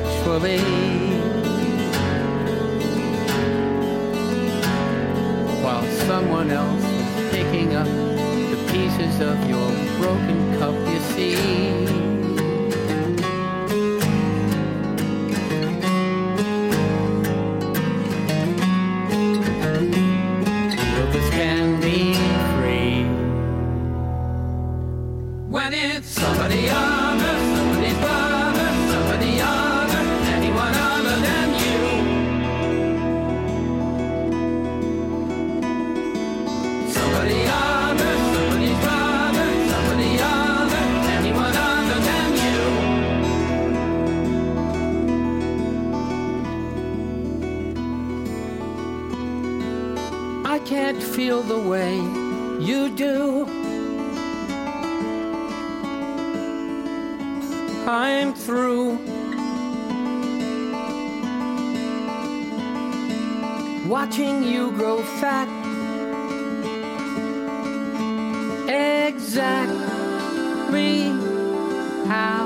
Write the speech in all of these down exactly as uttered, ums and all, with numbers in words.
actually. While someone else is picking up the pieces of your broken cup, you see. Lovers can be free when it's somebody other, somebody's brother, somebody other, anyone other than you. Somebody other, somebody's brother, somebody other, anyone other than you. I can't feel the way you do. I'm through watching you grow fat. Exactly how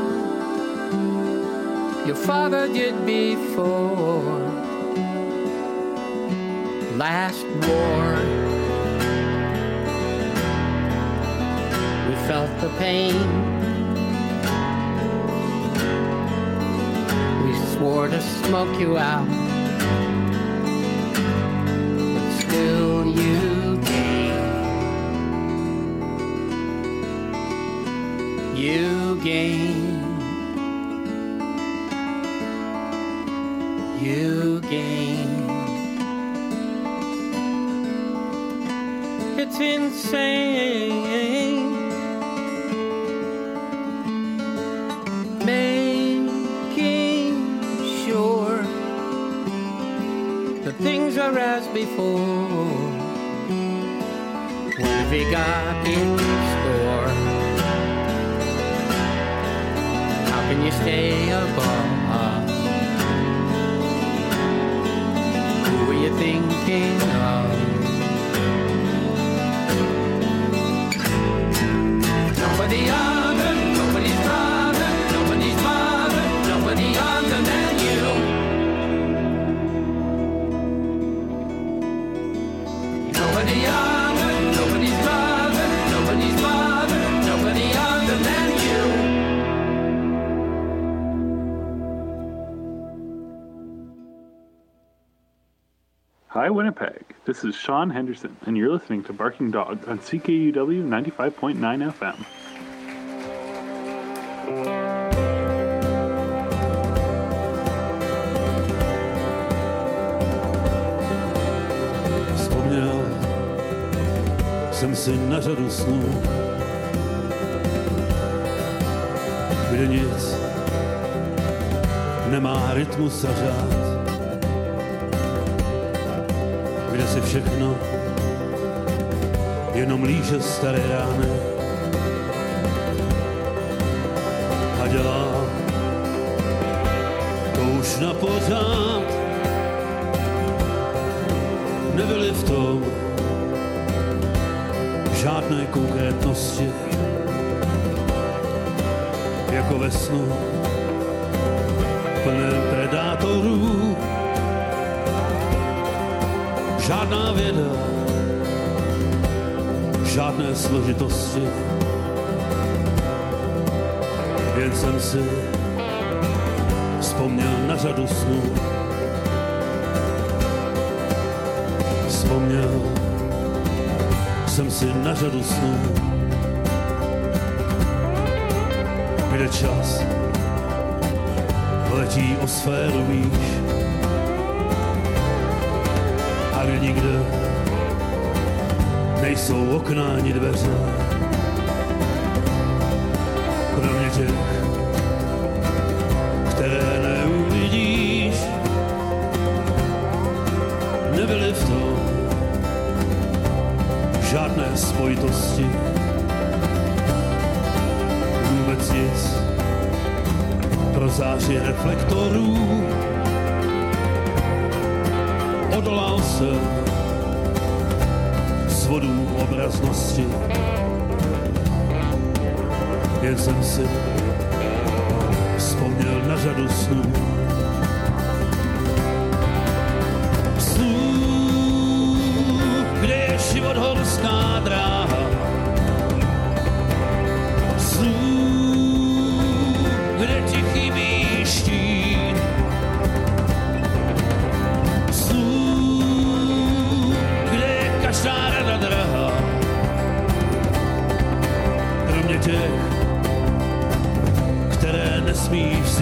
your father did before last war. We felt the pain. Swore to smoke you out, but still you gain. You gain. You gain. It's insane. Things are as before. What have we got in store? How can you stay above? Who are you thinking of? Nobody other, nobody's brother, nobody's mother, nobody other than you. Nobody other, nobody's brother, nobody's mother, nobody other than you. Hi Winnipeg, this is Sean Henderson, and you're listening to Barking Dog on C K U W ninety-five point nine F M. Jsem si na řadu snů, kde nic nemá rytmus a řád, kde si všechno jenom líže staré rány a dělá to už na pořád. Nebyli v tom žádné konkrétnosti, jako ve snu plném predátorů. Žádná věda, žádné složitosti, jen jsem si vzpomněl na řadu snů. Vzpomněl jsem si na řadu snů, kde čas letí o sféru výš a kde nikde nejsou okna ani dveře, kromě těch, které neuvidíš. Nebyly v tom žádné spojitosti, vůbec nic pro záři reflektorů. Odolal jsem svodů obraznosti, jen jsem si vzpomněl na řadu snů.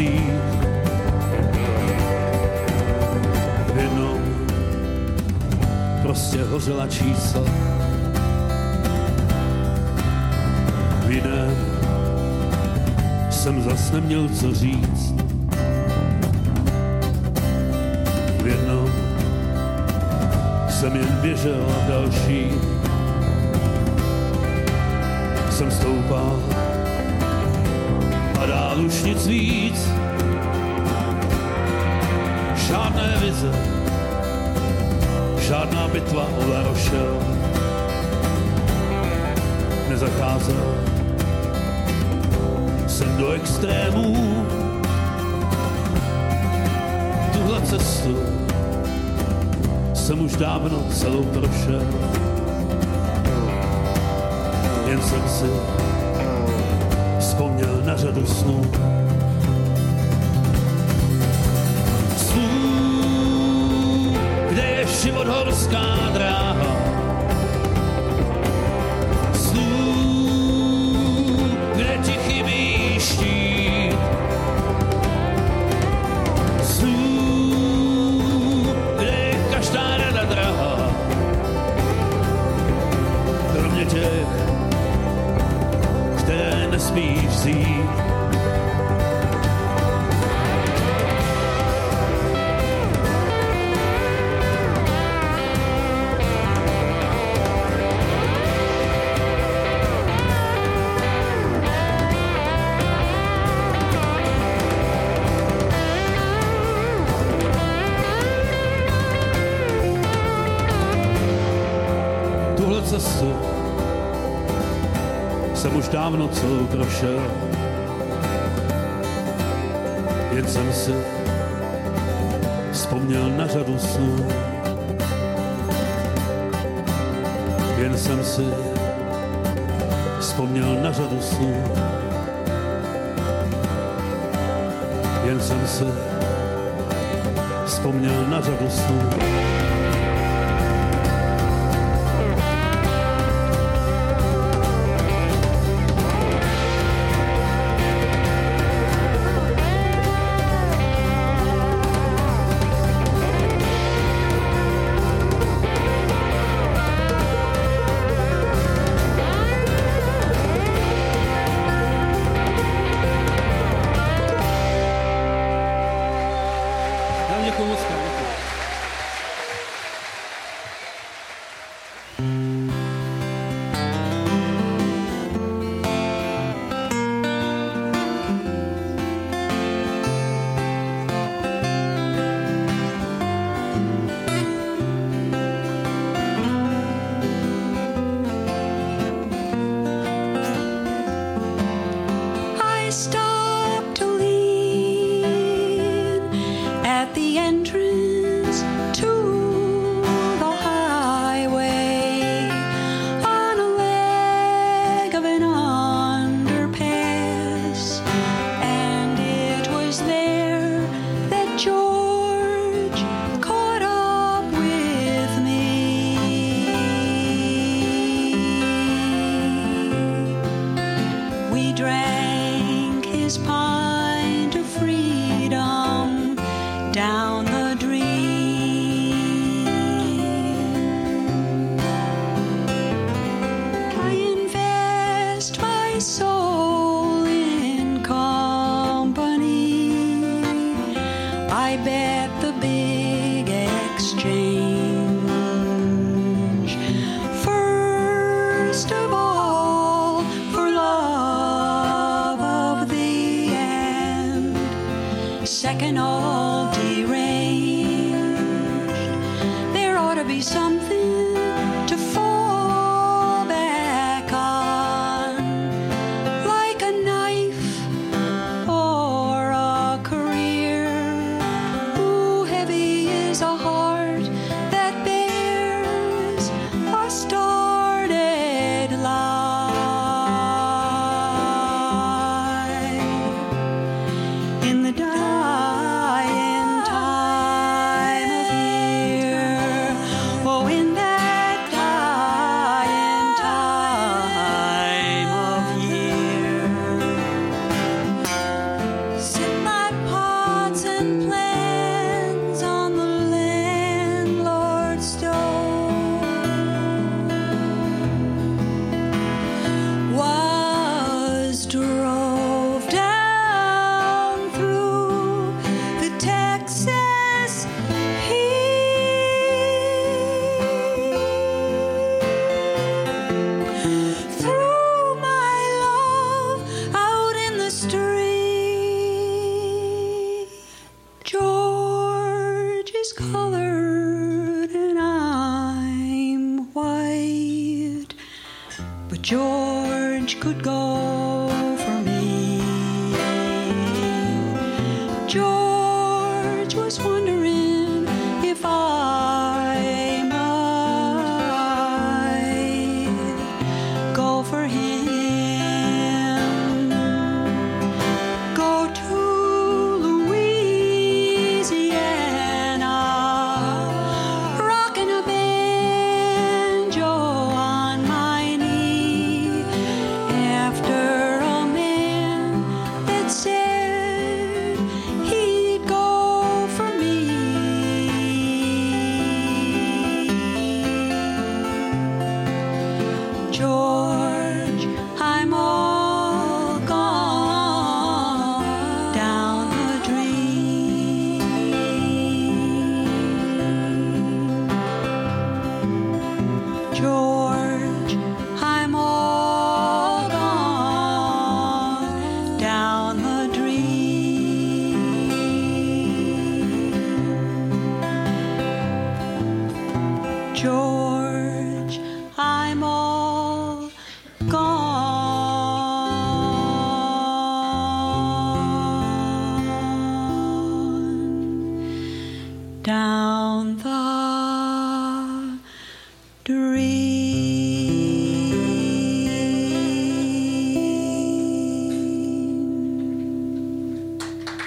vzít. Jednou prostě hořela čísla, v jiném jsem zas neměl co říct. V jednom jsem jen běžel a v další jsem stoupal a dál už nic víc. Žádné vize, žádná bitva o La Rochelle. Nezacházel jsem do extrémů. Tuhle cestu jsem už dávno celou prošel. Jen jsem si vzpomněl na řadu snů. Snů, kde je život horská dráha. Snů, kde ti chybí štít. Snů, kde je každá rada drahá. Kromě těch, které nesmíš vzít. Tuhle cestu jsem už dávno celou prošel. Jen jsem si vzpomněl na řadu snů. Jen jsem si vzpomněl na řadu snů. Jen jsem si vzpomněl na řadu snů. In George could go for me. George was wondering if I might go for him. Go to Louisiana, rocking a banjo on my knee, after a man that said he'd go for me. George, I'm all gone down the drain. George, I'm all gone down the drain. George, I'm all gone down the drain.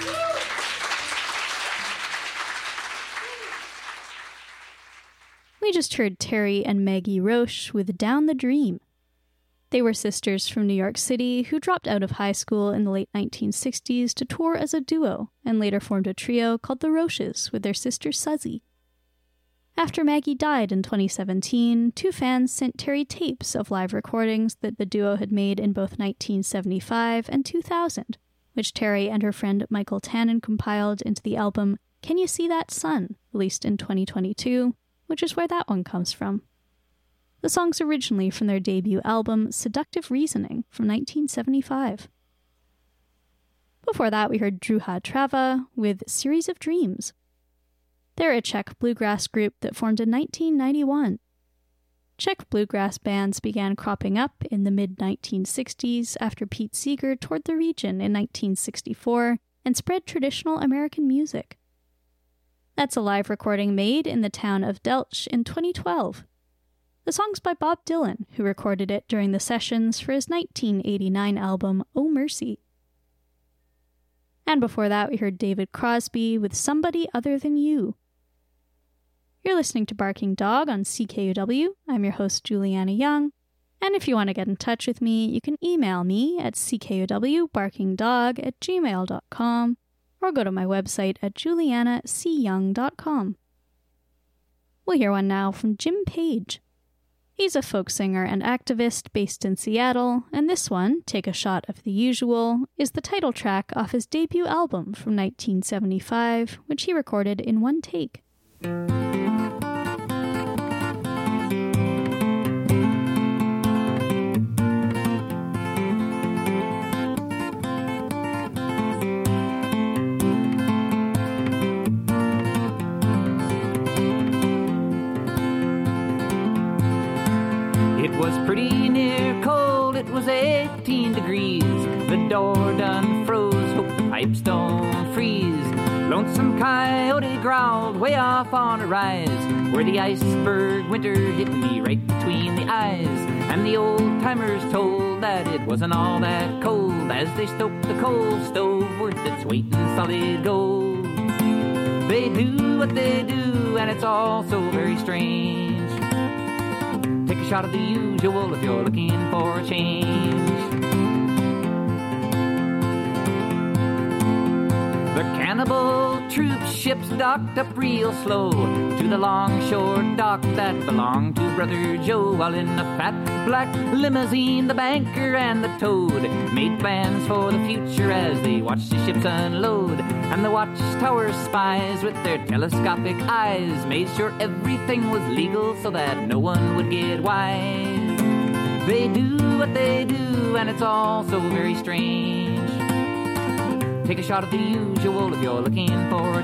We just heard Terry and Maggie Roche with Down the Dream. They were sisters from New York City who dropped out of high school in the late nineteen sixties to tour as a duo and later formed a trio called the Roches with their sister Suzy. After Maggie died in twenty seventeen, two fans sent Terry tapes of live recordings that the duo had made in both nineteen seventy-five and two thousand, which Terry and her friend Michael Tannen compiled into the album Can You See That Sun, released in twenty twenty-two, which is where that one comes from. The song's originally from their debut album, Seductive Reasoning, from nineteen seventy-five. Before that, we heard Druha Trava with Series of Dreams. They're a Czech bluegrass group that formed in nineteen ninety-one. Czech bluegrass bands began cropping up in the mid nineteen sixties after Pete Seeger toured the region in nineteen sixty-four and spread traditional American music. That's a live recording made in the town of Delch in twenty twelve. The song's by Bob Dylan, who recorded it during the sessions for his nineteen eighty-nine album, Oh Mercy. And before that, we heard David Crosby with Somebody Other Than You. You're listening to Barking Dog on C K U W. I'm your host, Juliana Young. And if you want to get in touch with me, you can email me at c k u w barking dog at gmail dot com or go to my website at juliana c young dot com. We'll hear one now from Jim Page. He's a folk singer and activist based in Seattle, and this one, Take a Shot of the Usual, is the title track off his debut album from nineteen seventy-five, which he recorded in one take. It was pretty near cold, it was eighteen degrees. The door done froze, hope the pipes don't freeze. Lonesome coyote growled way off on a rise, where the iceberg winter hit me right between the eyes. And the old-timers told that it wasn't all that cold as they stoked the coal stove worth its weight in solid gold. They do what they do, and it's all so very strange. Take a shot of the usual if you're looking for a change. The cannibal troop ships docked up real slow to the longshore dock that belonged to Brother Joe, while in a fat black limousine the banker and the toad made plans for the future as they watched the ships unload. And the watchtower spies with their telescopic eyes made sure everything was legal so that no one would get wise. They do what they do, and it's all so very strange. Take a shot of the usual if you're looking for a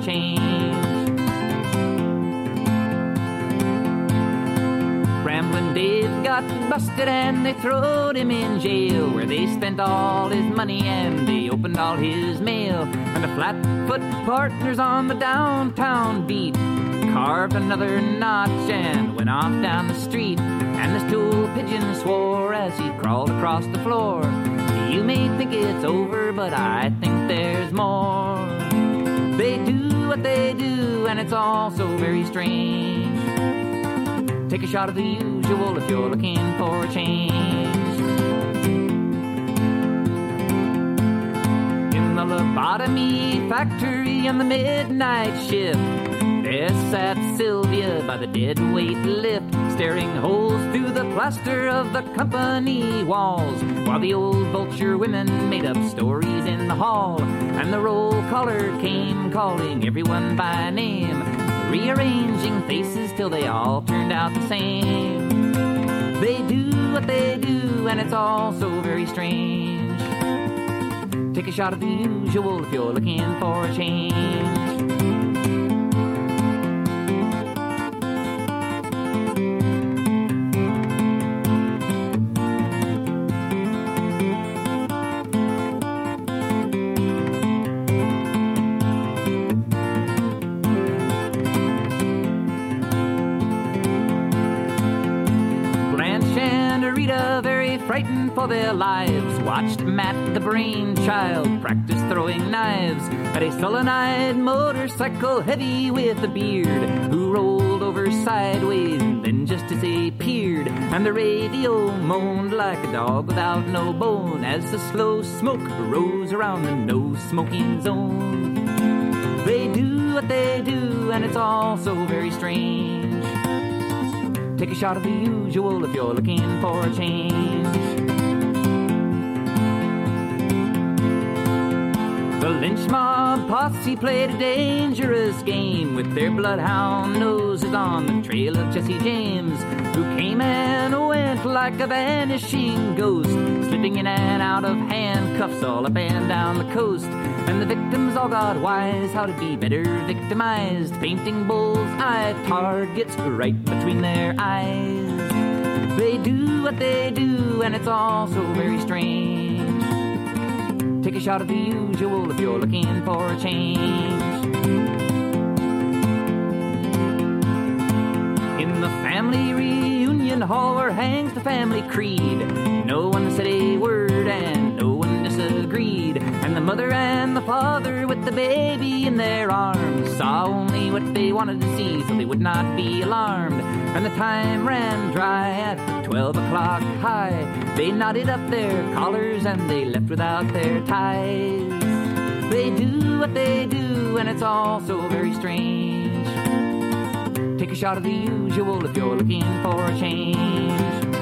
change. Ramblin' Dave got busted and they throwed him in jail, where they spent all his money and they opened all his mail. And the Flatfoot partners on the downtown beat carved another notch and went off down the street. And the stool pigeon swore as he crawled across the floor. You may think it's over, but I think there's more. They do what they do, and it's all so very strange. Take a shot of the usual if you're looking for a change. In the lobotomy factory on the midnight shift, there sat Sylvia by the dead weight lift, staring holes through the plaster of the company walls, while the old vulture women made up stories in the hall. And the roll caller came calling everyone by name, rearranging faces till they all turned out the same. They do what they do, and it's all so very strange. Take a shot of the usual if you're looking for a change. Frightened for their lives, watched Matt the brainchild practice throwing knives at a sullen-eyed motorcycle heavy with a beard, who rolled over sideways and then just as they peered. And the radio moaned like a dog without no bone as the slow smoke rose around the no-smoking zone. They do what they do, and it's all so very strange. Take a shot of the usual if you're looking for a change. The lynch mob posse played a dangerous game with their bloodhound noses on the trail of Jesse James, who came and went like a vanishing ghost, slipping in and out of handcuffs all up and down the coast. And the victims all got wise how to be better victimized, painting bull's-eye targets right between their eyes. They do what they do, and it's all so very strange. Take a shot of the usual if you're looking for a change. In the family reunion hall where hangs the family creed, no one said a word and no one disagreed. And the mother and the father with the baby in their arms saw only what they wanted to see, so they would not be alarmed. And the time ran dry at the twelve o'clock high. They knotted up their collars and they left without their ties. They do what they do, and it's all so very strange. Take a shot of the usual if you're looking for a change.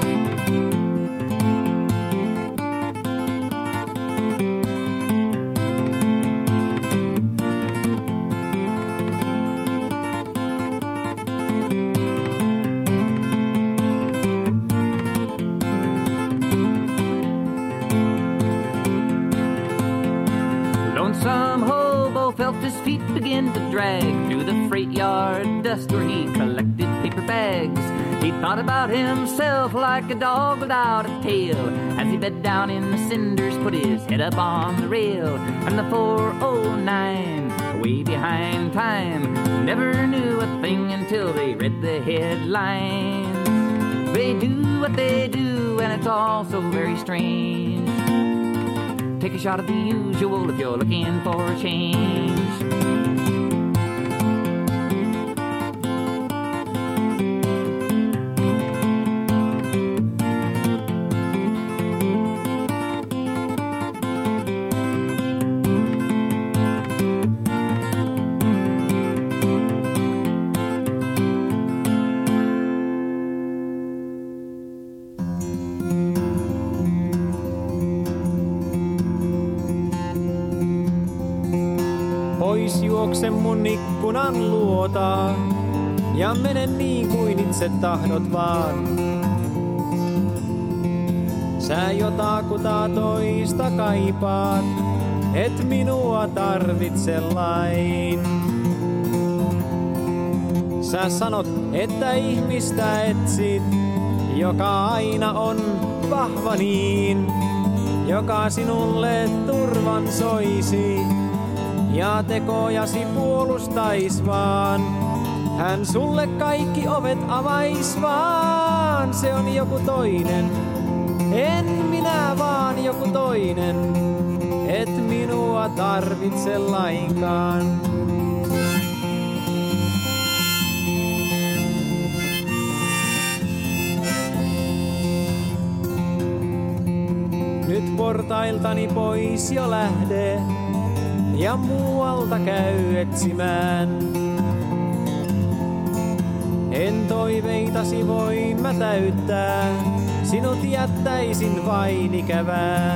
Felt his feet begin to drag through the freight yard dust where he collected paper bags. He thought about himself like a dog without a tail as he bed down in the cinders, put his head up on the rail. And the four oh nine, way behind time, never knew a thing until they read the headlines. They do what they do, and it's all so very strange. Take a shot of the usual if you're looking for a change. Pois juokse mun ikkunan luota ja mene niin kuin itse tahdot vaan. Sä jotakuta toista kaipaat, et minua tarvitse lain. Sä sanot, että ihmistä etsit joka aina on vahva niin, joka sinulle turvan soisi ja tekojasi puolustais vaan. Hän sulle kaikki ovet avais vaan, se on joku toinen. En minä vaan joku toinen, et minua tarvitse lainkaan. Nyt portailtani pois jo lähde ja muualta käy etsimään. En toiveitasi voi mä täyttää, sinut jättäisin vain ikävään.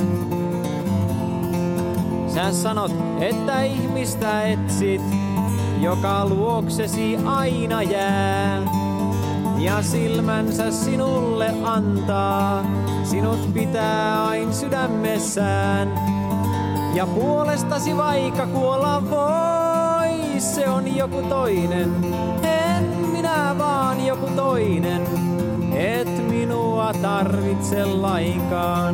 Sä sanot, että ihmistä etsit, joka luoksesi aina jää. Ja silmänsä sinulle antaa, sinut pitää aina sydämessään. Ja puolestasi vaikka kuolla voi, se on joku toinen. En minä vaan joku toinen, et minua tarvitse lainkaan.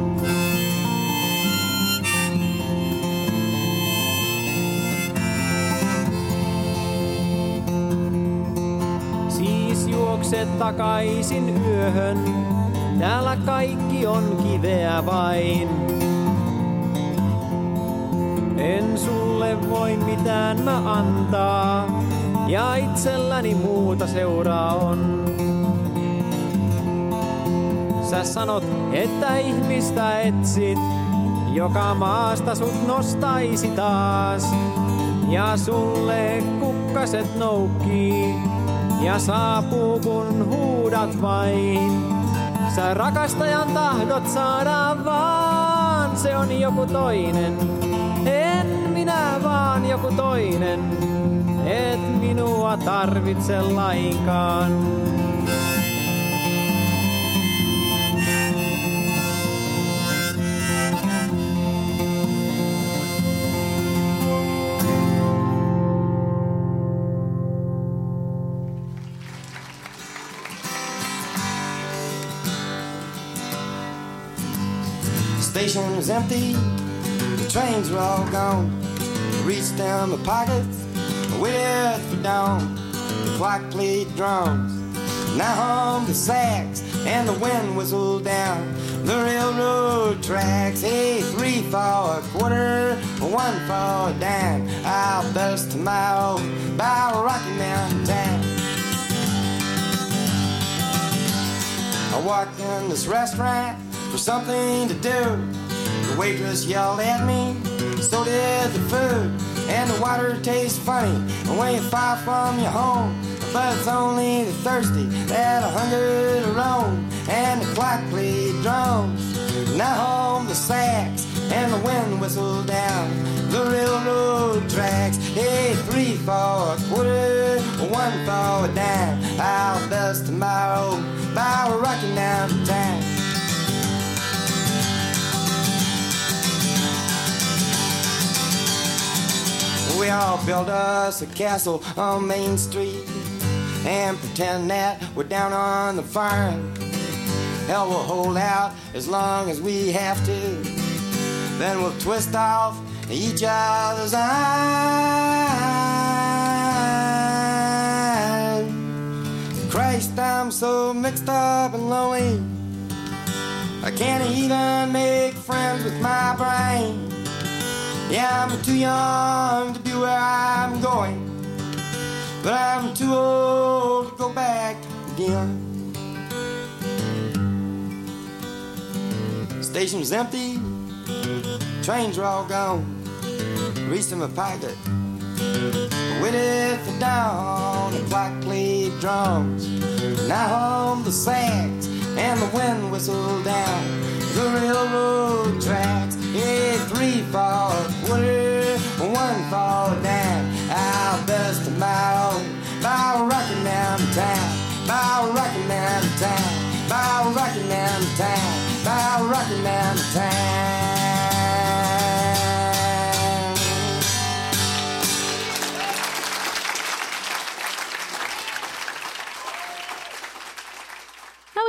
Siis juokset takaisin yöhön, täällä kaikki on kiveä vain. En sulle voi mitään mä antaa, ja itselläni muuta seuraa on. Sä sanot, että ihmistä etsit, joka maasta sut nostaisi taas. Ja sulle kukkaset noukkii, ja saapuu kun huudat vain. Sä rakastajan tahdot saada vaan, se on joku toinen. En minä vaan joku toinen, et minua tarvitse lainkaan. Station was empty, the trains were all gone. I reached down my pockets, I waited for dawn. The clock played drums, now hummed the sax, and the wind whistled down the railroad tracks. Hey, three for a quarter, one for a dime. I'll bust tomorrow by Rocky Mountain town. I walked in this restaurant for something to do. The waitress yelled at me, so did the food. And the water tastes funny when you're far from your home. But it's only the thirsty that a hunger to roam. And the clock played drums, now home the sax, and the wind whistled down the railroad tracks. Hey, three for a quarter, one for a dime. I'll bust tomorrow by Rocky Mountain town. We all build us a castle on Main Street and pretend that we're down on the farm. Hell, we'll hold out as long as we have to. Then we'll twist off each other's eyes. Christ, I'm so mixed up and lonely, I can't even make friends with my brain. Yeah, I'm too young to be where I'm going, but I'm too old to go back again. Station's empty, trains are all gone. Reached in my pocket, waited for dawn. The clock played drums, now hum the sax, and the wind whistled down the railroad tracks. Yeah, three for a quarter, one for a dime. I'll bust tomorrow by Rocky Mountain town, by Rocky Mountain town, by Rocky Mountain town, by Rocky Mountain town.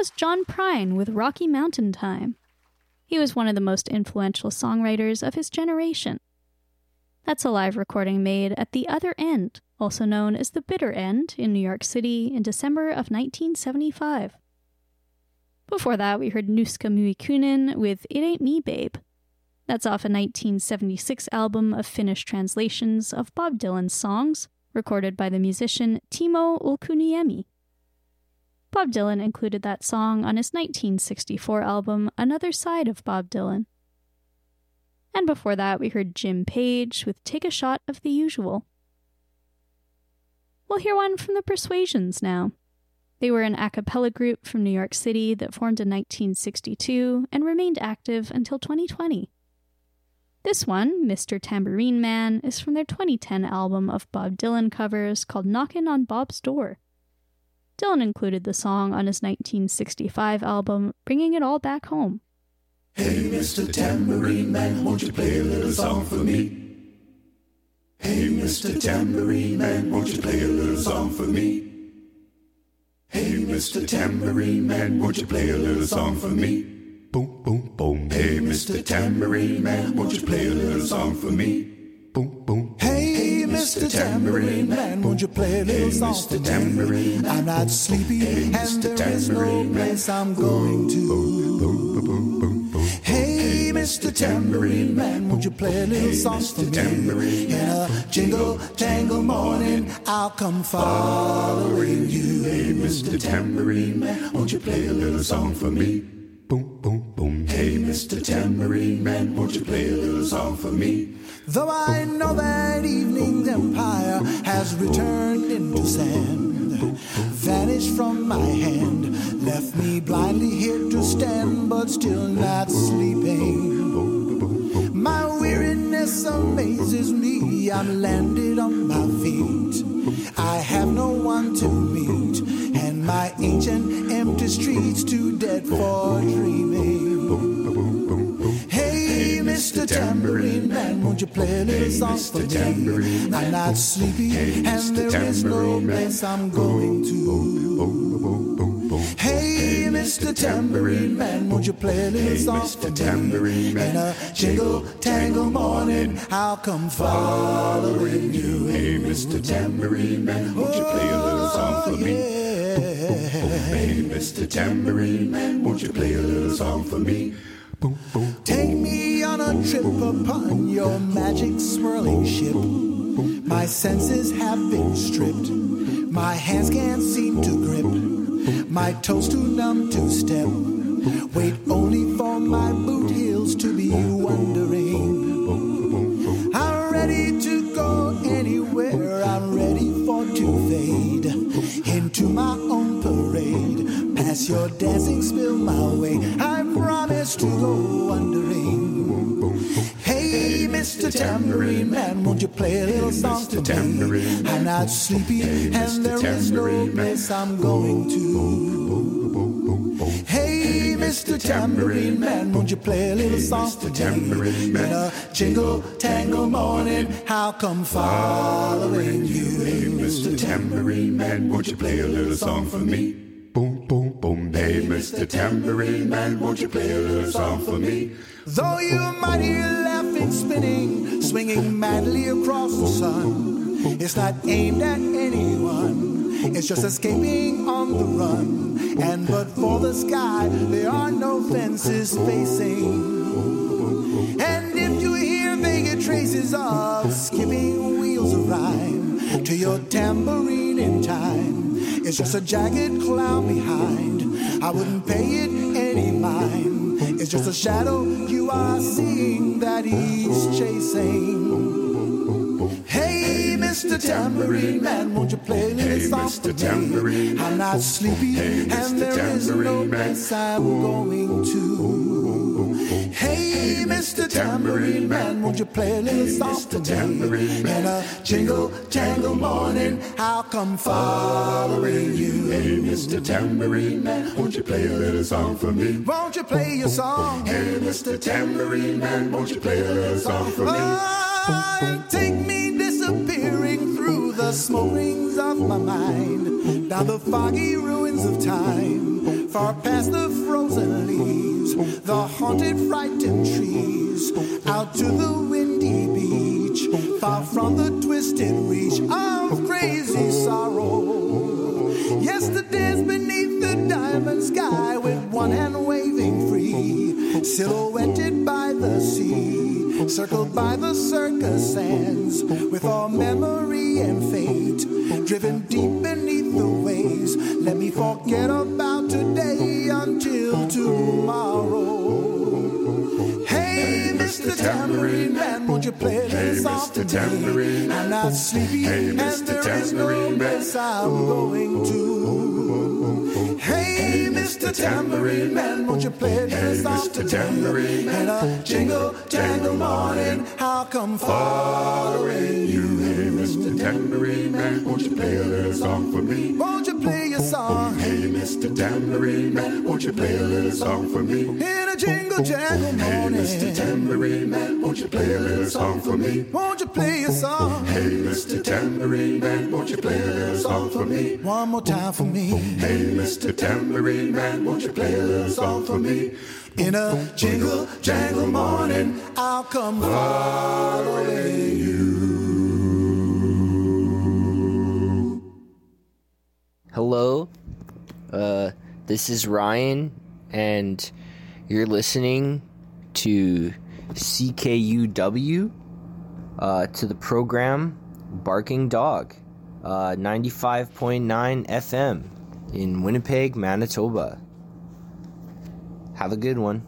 was John Prine with Rocky Mountain Time. He was one of the most influential songwriters of his generation. That's a live recording made at The Other End, also known as The Bitter End, in New York City in December of nineteen seventy-five. Before that, we heard Nuska Muikkunen with It Ain't Me, Babe. That's off a nineteen seventy-six album of Finnish translations of Bob Dylan's songs, recorded by the musician Timo Ulkuniemi. Bob Dylan included that song on his nineteen sixty-four album Another Side of Bob Dylan. And before that, we heard Jim Page with Take a Shot of the Usual. We'll hear one from the Persuasions now. They were an a cappella group from New York City that formed in nineteen sixty-two and remained active until twenty twenty. This one, Mister Tambourine Man, is from their twenty ten album of Bob Dylan covers called Knockin' on Bob's Door. Dylan included the song on his nineteen sixty-five album, Bringing It All Back Home. Hey, Mister Tambourine Man, won't you play a little song for me? Hey, Mister Tambourine Man, won't you play a little song for me? Hey, Mister Tambourine Man, won't you play a little song for me? Boom, boom, boom. Hey, Mister Tambourine Man, won't you play a little song for me? Boom, boom. Hey, Mister Tambourine Man, won't you play a little song for me? I'm not sleepy and there is no place I'm going to. Hey, Mister Tambourine Man, won't you play a little song for me? In a jingle jangle morning, I'll come following you. Hey, Mister Tambourine Man, won't you play a little song for me? Boom, boom, boom. Hey, Mister Tambourine Man, won't you play a little song for me? Though I know that evening's empire has returned into sand, vanished from my hand, left me blindly here to stand, but still not sleeping. My weariness amazes me, I'm landed on my feet. I have no one to meet, and my ancient empty streets too dead for dreaming. Hey, Mister Tambourine Man, won't you play a little song for me? I'm not sleepy, and there is no place I'm going to. Hey, Mister Tambourine Man, won't you play a little song for me? In a jingle tangle morning, I'll come following you. Hey, Mister Tambourine Man, won't you play a little song for me? Hey, Mister Tambourine Man, won't you play a little song for me? Take me on a trip upon your magic swirling ship. My senses have been stripped. My hands can't seem to grip. My toes too numb to step. Wait only for my boot heels to be wondering. I'm ready to go anywhere. I'm ready for to fade into my own parade. Pass your dancing spill my way. I promise to go wondering. Hey, Mister Tambourine Man, won't you play a little song for me? I'm not sleepy and there is no place I'm going to. Hey, Mister Tambourine Man, won't you play a little song for me? In a jingle tangle morning, I'll come following you. Hey, Mister Tambourine Man, won't you play a little song for me? Boom, boom, boom. Hey, Mister Tambourine Man, won't you play a little song for me? Though you might hear laughing, spinning, swinging madly across the sun, it's not aimed at anyone. It's just escaping on the run. And but for the sky, there are no fences facing. And if you hear vague traces of skipping wheels of rhyme to your tambourine in time, it's just a jagged cloud behind. I wouldn't pay it any mind. It's just a shadow you are seeing that he's chasing. Hey, Mister Tambourine Man, won't you play a little song for me? I'm not sleepy and there is no place I'm going to. Hey, Mister Tambourine Man, won't you play a little song for me? In a jingle jangle morning, I'll come following you. Hey, Mister Tambourine Man, won't you play a little song for me? Won't you play your song? Hey, Mister Tambourine Man, won't you play a little song for me? Oh, take me disappearing through the smoke rings of my mind, down the foggy ruins of time, far past the frozen leaves, the haunted, frightened trees, out to the windy beach, far from the twisted reach of crazy sorrow. Yesterday's beneath the diamond sky, with one hand waving free, silhouetted by the sea, circled by the circus sands, with all memory and fate driven deep beneath the waves. Let me forget about today until tomorrow. Hey, Mister Tambourine Man, won't you play a little song for me? I'm not sleepy, and there is no place I'm going to. Hey, Mister Tambourine Man, won't you play a little song for me? And a jingle, jangle morning, I'll come following you. Hey, Mister Tambourine Man, won't you play a little song for me? Won't you play your song? Hey, Mister Tambourine Man, won't you play a little song for me? In a jingle jangle morning. Hey, Mister Tambourine Man, won't you play a little song for me? Won't you play your song? Hey, Mister Tambourine Man, won't you play a little song for me? One more time for me. Hey, Mister Tambourine Man, won't you play a little song for me? In a jingle jangle morning, I'll come following you. Hello, uh, this is Ryan, and you're listening to C K U W, uh, to the program Barking Dog, uh, ninety-five point nine F M in Winnipeg, Manitoba. Have a good one.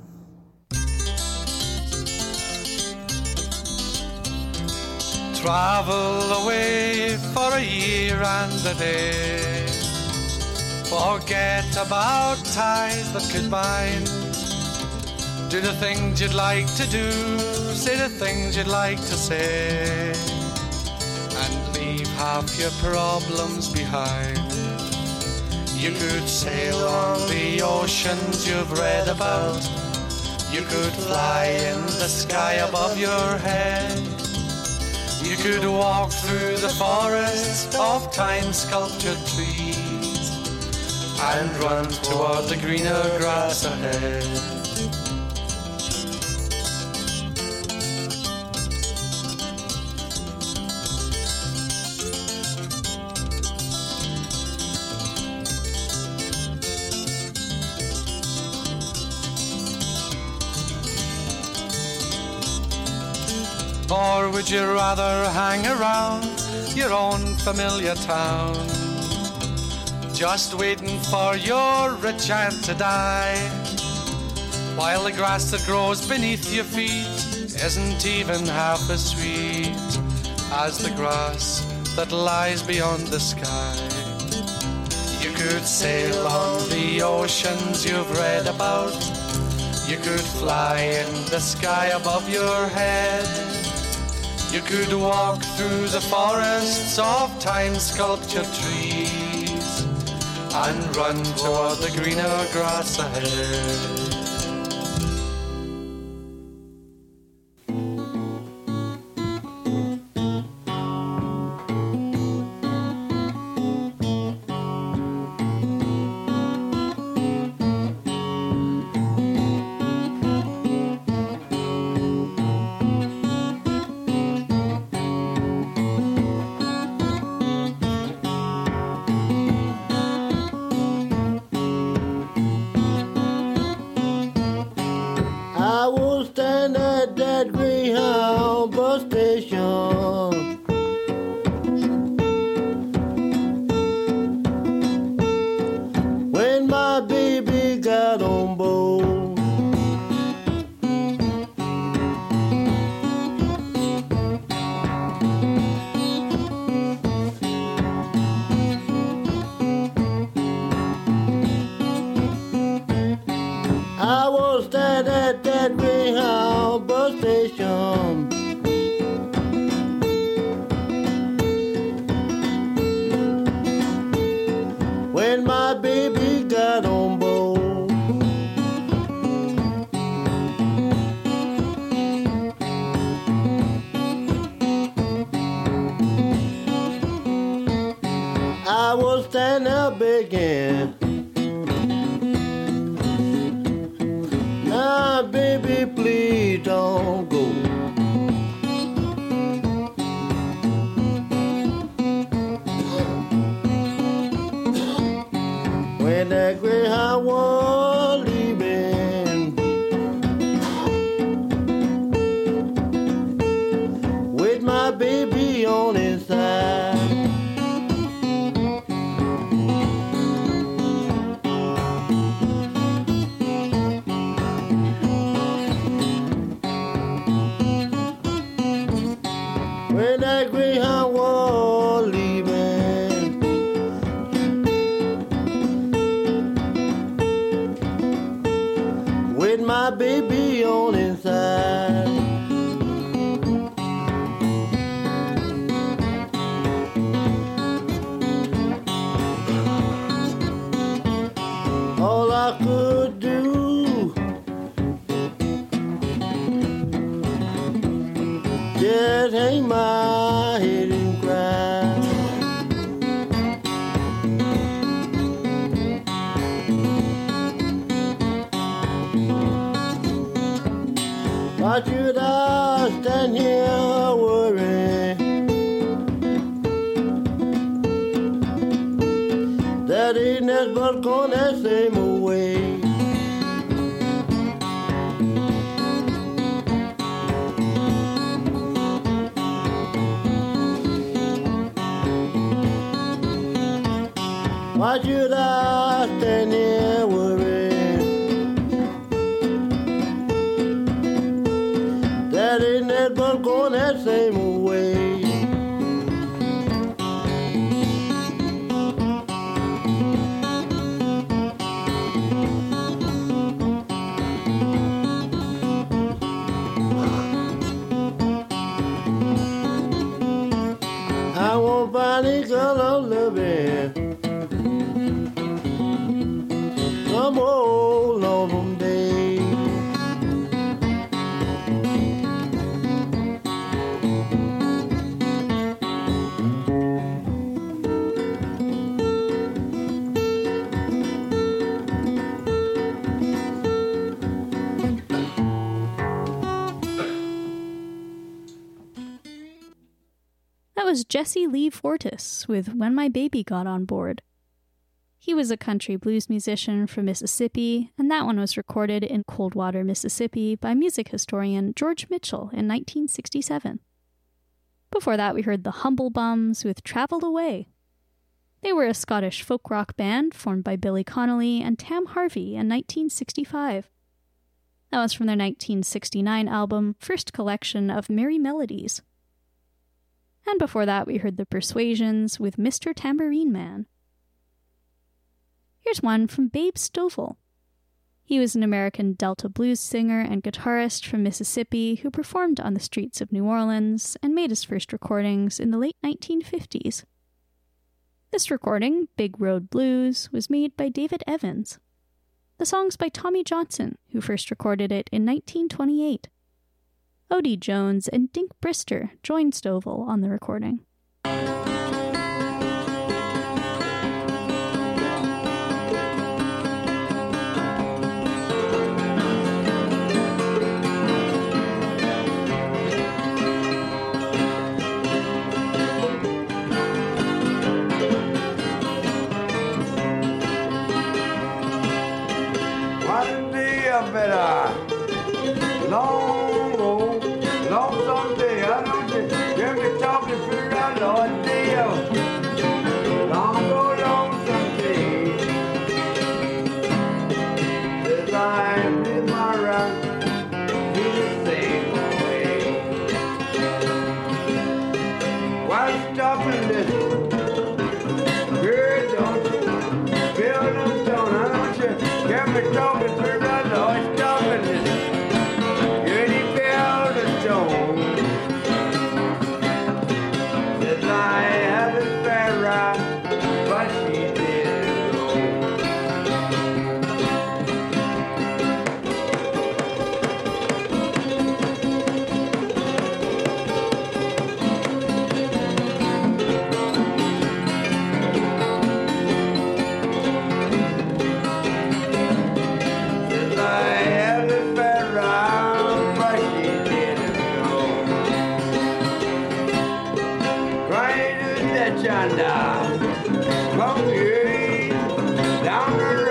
Travel away for a year and a day. Forget about ties that could bind. Do the things you'd like to do, say the things you'd like to say, and leave half your problems behind. You could sail on the oceans you've read about. You could fly in the sky above your head. You could walk through the forest of time-sculptured trees and run toward the greener grass ahead. Or would you rather hang around your own familiar town, just waiting for your chance to die, while the grass that grows beneath your feet isn't even half as sweet as the grass that lies beyond the sky? You could sail on the oceans you've read about. You could fly in the sky above your head. You could walk through the forests of time-sculptured trees and run toward the greener grass ahead. when that Greyhound was leaving, with my baby on his side. When that Greyhound was leaving, with my baby on his side. All I could do just hang my head and cry. Why should I stand here worrying that ain't that's but gone that same old way? Why should I stand here worrying that ain't that but going that same old way? I won't find a girl I'm loving some old lonesome day. That was Jesse Lee Fortis with When My Baby Got on Board. He was a country blues musician from Mississippi, and that one was recorded in Coldwater, Mississippi by music historian George Mitchell in nineteen sixty-seven. Before that, we heard the Humble Bums with Traveled Away. They were a Scottish folk rock band formed by Billy Connolly and Tam Harvey in nineteen sixty-five. That was from their nineteen sixty-nine album, First Collection of Merry Melodies. And before that, we heard the Persuasions with Mister Tambourine Man. Here's one from Babe Stovall. He was an American Delta blues singer and guitarist from Mississippi who performed on the streets of New Orleans and made his first recordings in the late nineteen fifties. This recording, Big Road Blues, was made by David Evans. The song's by Tommy Johnson, who first recorded it in nineteen twenty-eight. Odie Jones and Dink Brister joined Stovall on the recording. One day I better long road, long someday I don't hear me talking through that Lord deal. Long go long someday. Says I live my right to the same way. Why stopping this? Girl, don't you feel no tone? I don't you hear me talking through that Lord stopping this? Says I had a fair ride, but she didn't go. Says I had a fair ride, but she didn't go. Right to the chanda, come here, down the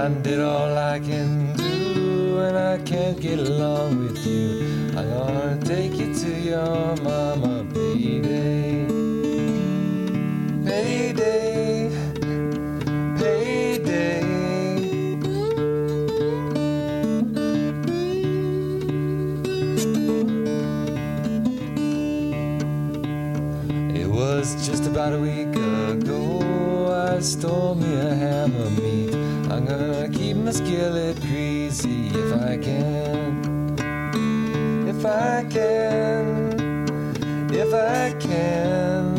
did all I can do, and I can't get along with you. I'm gonna take you to your mama, payday, payday, payday. It was just about a week ago, I stole me a ham of meat. I'm gonna keep my skillet greasy if I can. If I can, if I can.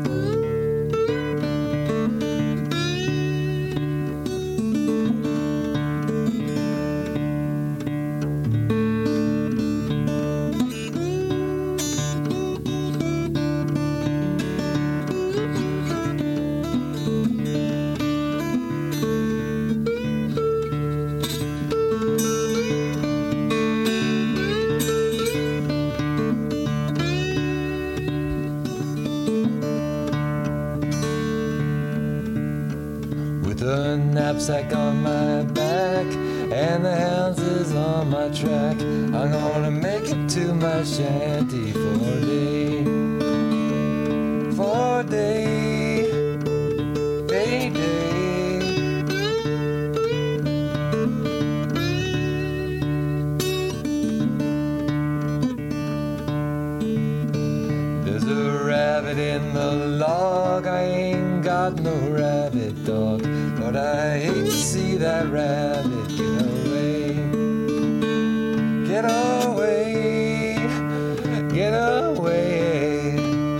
The knapsack on my back and the hounds on my track, I'm gonna make it to my shanty for a day, for a day, payday. There's a rabbit in the log, I ain't got no rabbit dog. But I hate to see that rabbit get away, get away, get away.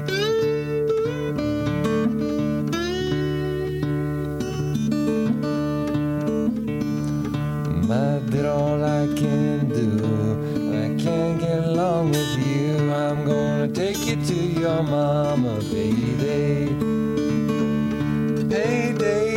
I did all I can do, I can't get along with you. I'm gonna take you to your mama, baby, payday.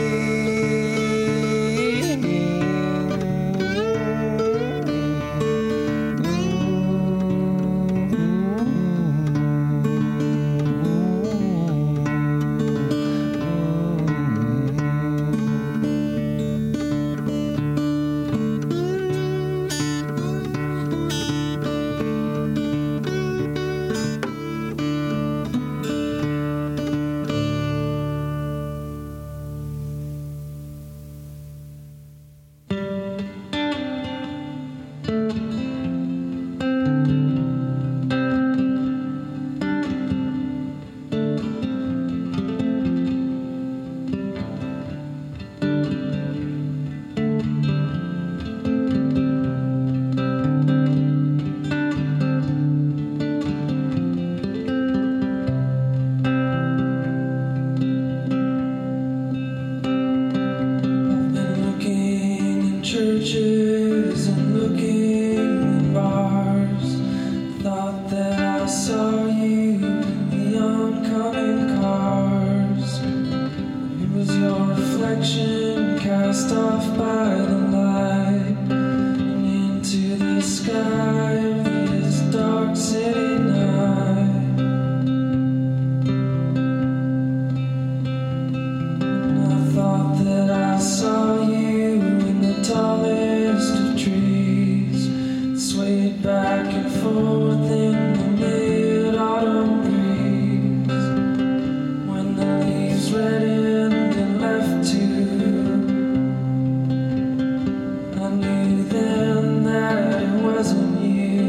I knew then that it wasn't you.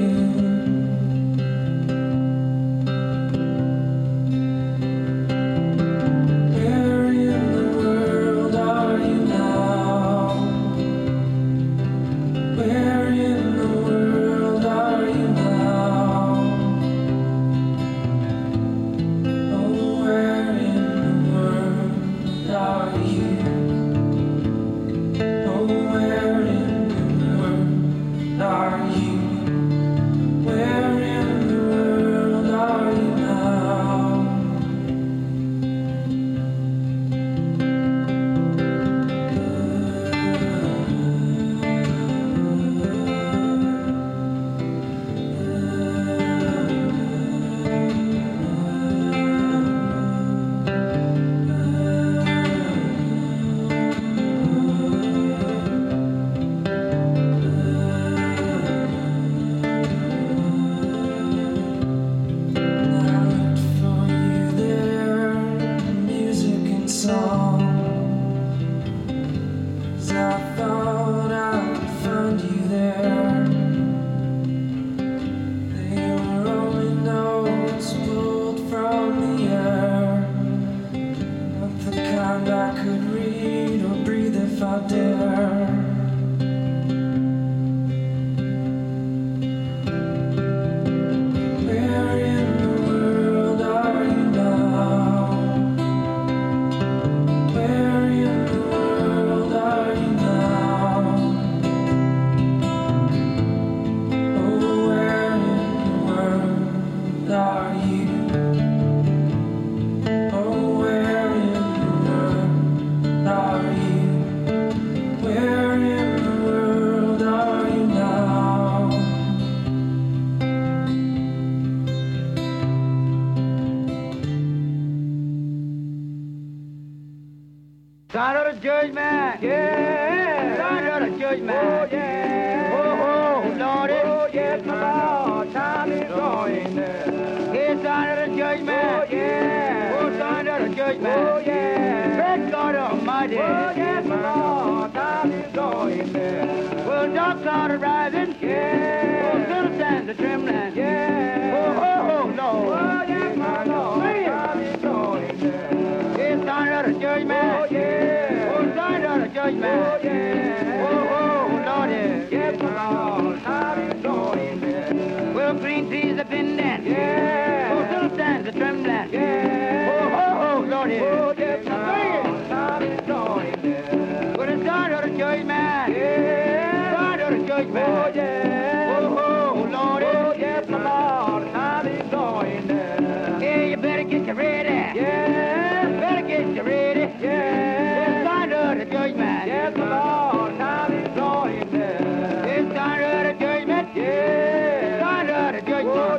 Sign of the judgment. Yeah. Sign of the judgment. Oh, yeah. Oh, oh, Lord. Oh, yes, my Lord. Time is going there. Yeah, sign of the judgment. Oh, yeah. Oh, sign of the judgment. Oh, yeah. Great God Almighty. Oh, yes, my Lord. Time is going there. Well, dark cloud arising. Yeah. Oh, citizens are trembling. Yeah. Oh, oh, oh, Lord. Oh, yes, my Lord. Time is going there. Yeah, sign of the judgment. Oh, yeah. Oh, sign of the judgment. Oh, yeah. Oh, oh, Lord. Yes, my Lord. Time is going there. Well, green trees are bending. Yeah. Oh, citizens are trembling. Yeah. Oh, oh, oh, Lord. Oh, yes, my Lord. Time is going there. Well, the sign of the judgment. Yeah. Sign of the judgment. Oh, yeah. Oh, oh, Lord. Oh, yes, my Lord. Time is going there. Yeah, you better get you ready. Yeah. Better get you ready. Yeah. Sign of the judgment. Yes, my Lord. Time is going there. Yeah, sign of the judgment. Yeah. Sign of the judgment. Oh, Lord.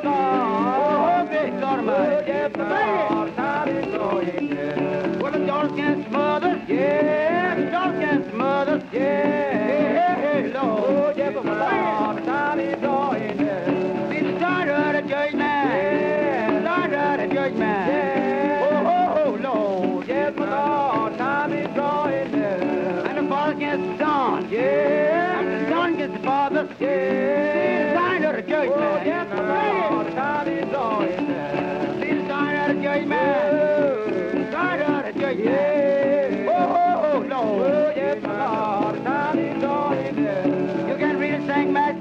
Oh, great God Almighty. Yes, my Lord. Time is going there. Well, the dogs against mothers. Yeah. The dogs against mothers. Yeah. Hey, hey, Lord. Oh, yes, my Lord. Time is going there. See the sign of the judgment. Yeah. Sign of the judgment. Yeah. Oh, oh, oh, Lord. Yes, my Lord. Time is going there. And the father against the son. Yeah. And the son against the father. Yeah. See the sign of the judgment. Oh, yes, my Lord. Time is going there. See the sign of the judgment. Sign of the judgment. Yeah. Oh, oh, oh, Lord. Oh, yes, my Lord. Time is going there. You can read it, sing, Master.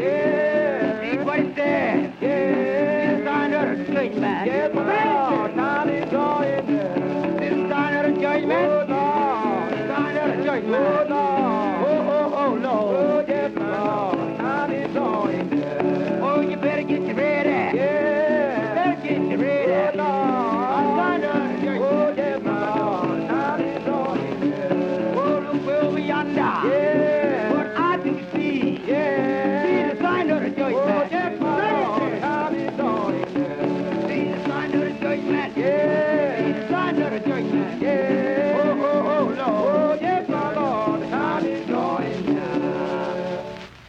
Yeah. See what it says. Yeah. See the sign of the judgment. Yes, my Lord. Time is going there. See the sign of the judgment. Oh, Lord. Sign of the judgment. Oh, Lord. Oh, oh, oh, Lord. Oh, yes, my Lord. Time is going there. Oh, you better get you ready. Yeah. Better get you ready. Oh, Lord. Sign of the judgment. Oh, yes, my Lord. Time is going there. Oh, look over yonder. Yeah. What I do see. Yeah. See the sign of the judgment. Oh, yes, my Lord. Time is going there. See the sign of the judgment. Yeah. See the sign of the judgment. Yeah. Oh, oh, oh, Lord. Oh, yes, my Lord. Time is going there.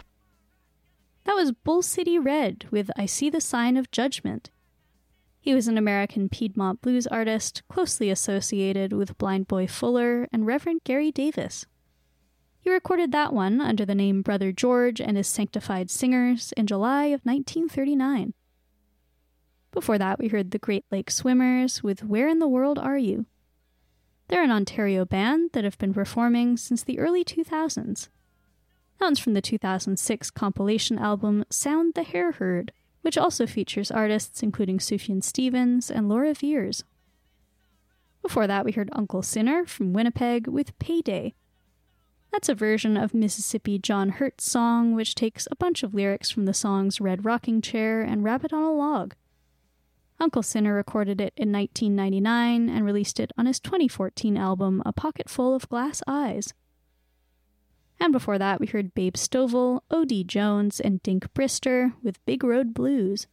That was Bull City Red with I See the Sign of Judgment. He was an American Piedmont blues artist closely associated with Blind Boy Fuller and Reverend Gary Davis. He recorded that one under the name Brother George and his Sanctified Singers in July of nineteen thirty-nine. Before that, we heard the Great Lake Swimmers with Where in the World Are You? They're an Ontario band that have been performing since the early two thousands. That one's from the two thousand six compilation album Sound the Hare Herd, which also features artists including Sufjan Stevens and Laura Veers. Before that, we heard Uncle Sinner from Winnipeg with Payday. That's a version of Mississippi John Hurt's song, which takes a bunch of lyrics from the songs Red Rocking Chair and Rabbit on a Log. Uncle Sinner recorded it in nineteen ninety-nine and released it on his twenty fourteen album A Pocket Full of Glass Eyes. And before that, we heard Babe Stovall, O D Jones, and Dink Brister with Big Road Blues.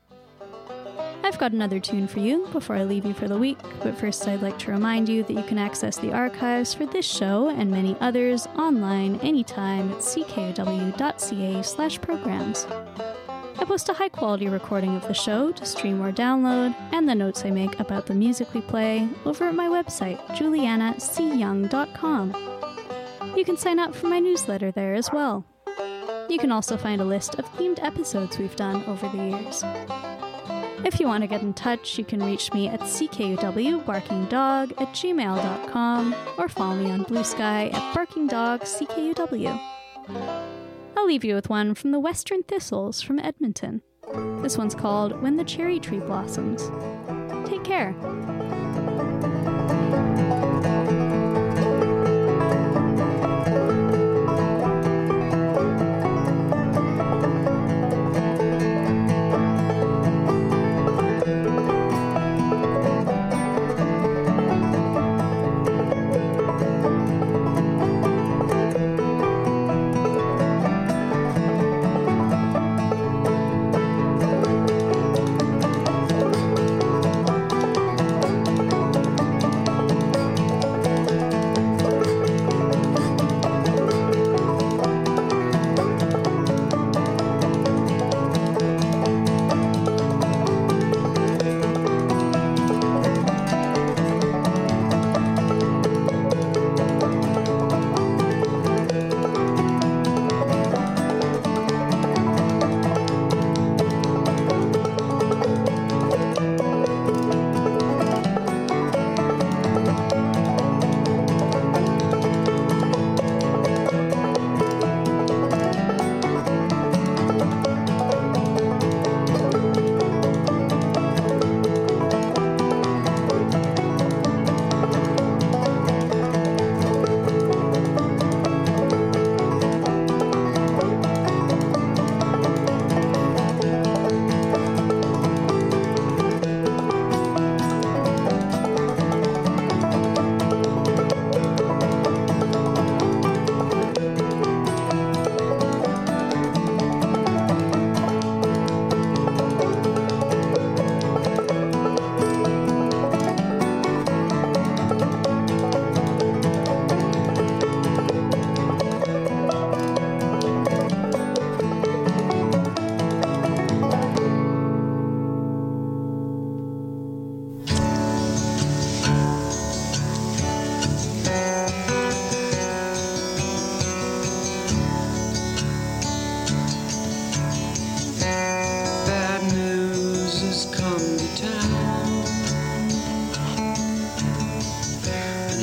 I've got another tune for you before I leave you for the week, but first I'd like to remind you that you can access the archives for this show and many others online anytime at c k o w dot c a slash programs. I post a high-quality recording of the show to stream or download, and the notes I make about the music we play over at my website, juliana c young dot com. You can sign up for my newsletter there as well. You can also find a list of themed episodes we've done over the years. If you want to get in touch, you can reach me at c k u w barking dog at gmail dot com or follow me on Blue Sky at barking dog c k u w. I'll leave you with one from the Western Thistles from Edmonton. This one's called When the Cherry Tree Blossoms. Take care.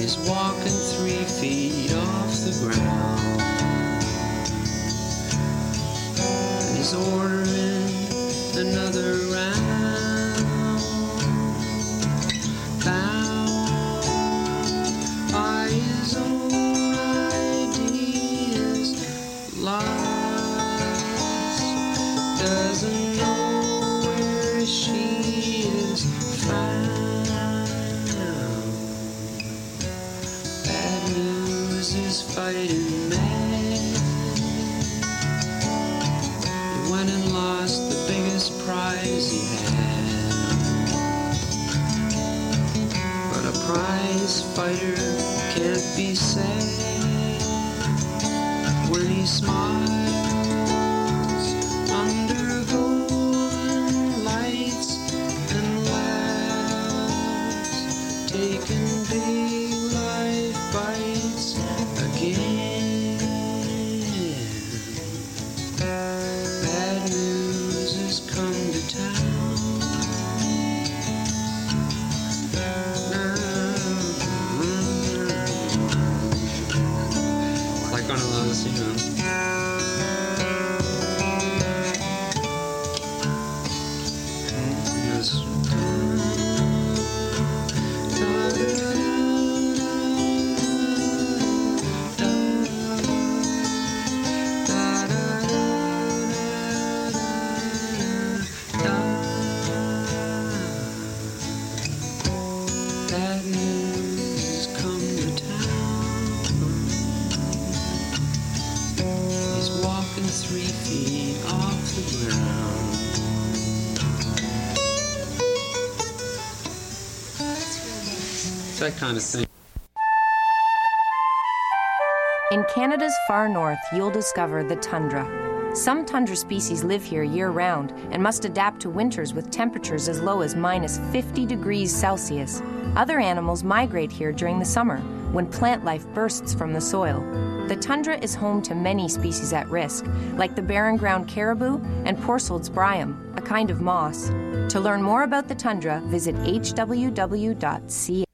He's walking three feet off the ground. He's ordering another round. Bound by his own ideas, lost, doesn't know where she is found. Bad news is fighting mad. He went and lost the biggest prize he had. But a prize fighter can't be sad when he smiles under golden lights and laughs, taking big life bites again. Bad news has come to town. Like one of those, you know. Yes. Bad news has come to town. He's walking three feet off the ground. It's that kind of thing. In Canada's far north, you'll discover the tundra. Some tundra species live here year-round and must adapt to winters with temperatures as low as minus fifty degrees Celsius. Other animals migrate here during the summer, when plant life bursts from the soil. The tundra is home to many species at risk, like the barren ground caribou and Porceld's bryum, a kind of moss. To learn more about the tundra, visit h w w dot c a.